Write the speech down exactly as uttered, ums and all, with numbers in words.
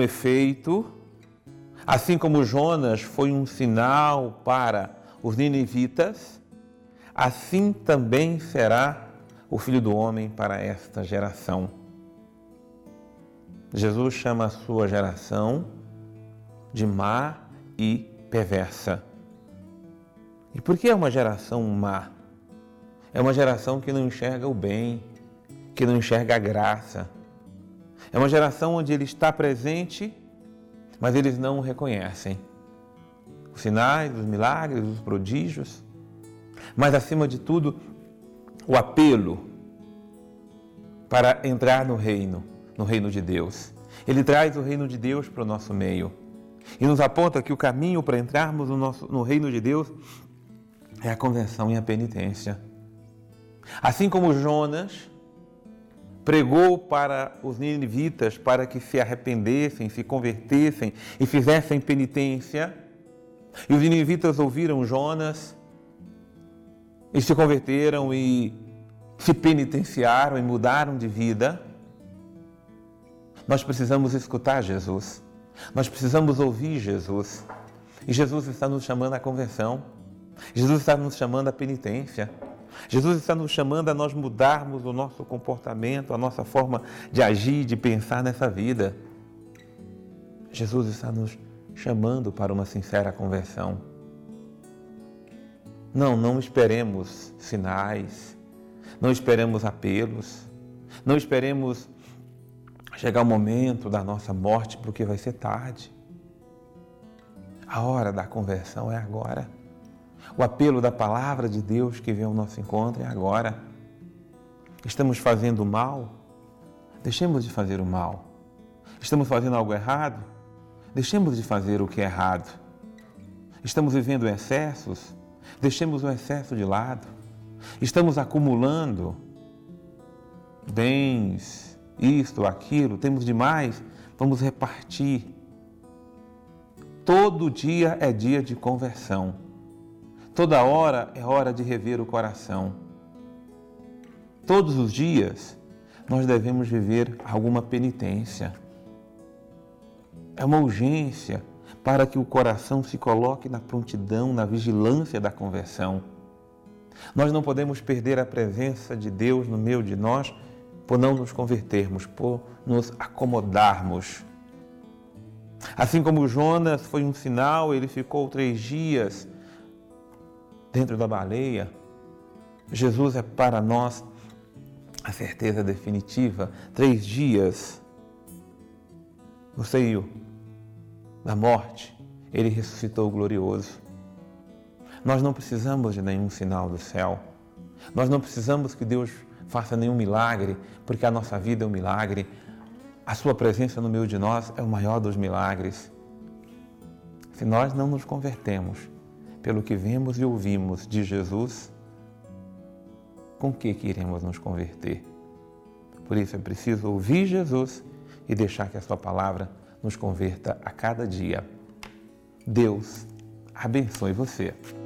um efeito, assim como Jonas foi um sinal para os ninivitas, assim também será o Filho do Homem para esta geração. Jesus chama a sua geração de má e perversa. E por que é uma geração má? É uma geração que não enxerga o bem, que não enxerga a graça. É uma geração onde ele está presente, mas eles não o reconhecem. Os sinais, os milagres, os prodígios, mas acima de tudo, o apelo para entrar no reino, no reino de Deus. Ele traz o reino de Deus para o nosso meio e nos aponta que o caminho para entrarmos no, nosso, no reino de Deus é a conversão e a penitência. Assim como Jonas pregou para os ninivitas para que se arrependessem, se convertessem e fizessem penitência, e os ninivitas ouviram Jonas e se converteram e se penitenciaram e mudaram de vida, nós precisamos escutar Jesus, nós precisamos ouvir Jesus, e Jesus está nos chamando à conversão, Jesus está nos chamando à penitência, Jesus está nos chamando a nós mudarmos o nosso comportamento, a nossa forma de agir, de pensar nessa vida. Jesus está nos chamando para uma sincera conversão. Não, não esperemos sinais, não esperemos apelos, não esperemos chegar o momento da nossa morte, porque vai ser tarde. A hora da conversão é agora. O apelo da palavra de Deus que vem ao nosso encontro é agora. Estamos fazendo mal? Deixemos de fazer o mal. Estamos fazendo algo errado? Deixemos de fazer o que é errado. Estamos vivendo excessos? Deixemos o excesso de lado. Estamos acumulando bens, isto, aquilo, temos demais, vamos repartir. Todo dia é dia de conversão. Toda hora é hora de rever o coração. Todos os dias nós devemos viver alguma penitência. É uma urgência para que o coração se coloque na prontidão, na vigilância da conversão. Nós não podemos perder a presença de Deus no meio de nós por não nos convertermos, por nos acomodarmos. Assim como Jonas foi um sinal, ele ficou três dias dentro da baleia, Jesus é para nós a certeza definitiva. Três dias no seio da morte, ele ressuscitou glorioso. Nós não precisamos de nenhum sinal do céu. Nós não precisamos que Deus faça nenhum milagre, porque a nossa vida é um milagre. A sua presença no meio de nós é o maior dos milagres. Se nós não nos convertemos pelo que vemos e ouvimos de Jesus, com que que iremos nos converter? Por isso é preciso ouvir Jesus e deixar que a sua palavra nos converta a cada dia. Deus abençoe você.